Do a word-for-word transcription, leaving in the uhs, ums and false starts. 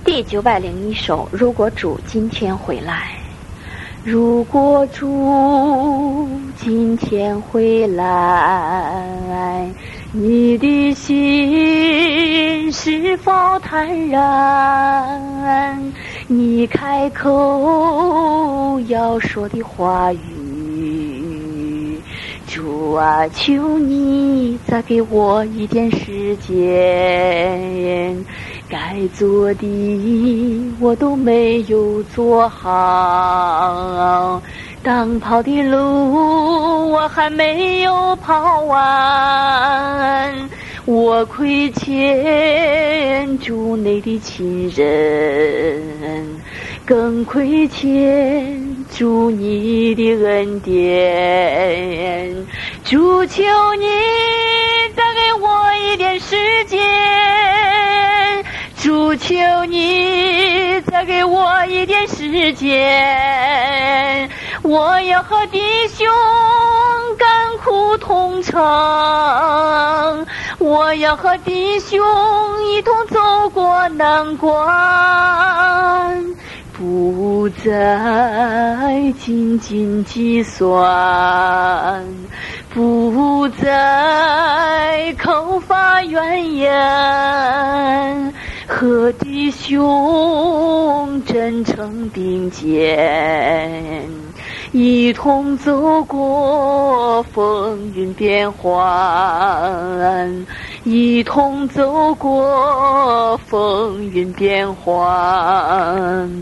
第九百零一首，如果主今天回来，如果主今天回来，你的心是否坦然？你开口要说的话语，主啊，求你再给我一点时间，该做的我都没有做好，当跑的路我还没有跑完，我亏欠主你的亲人，更亏欠主你的恩典，主求你再给我一点时间，主求你再给我一点时间，我要和弟兄甘苦同承，我要和弟兄一同走过难关，不再斤斤计算，不再口发怨言，和弟兄真诚并肩，一同走过风云变幻，一同走过风云变幻。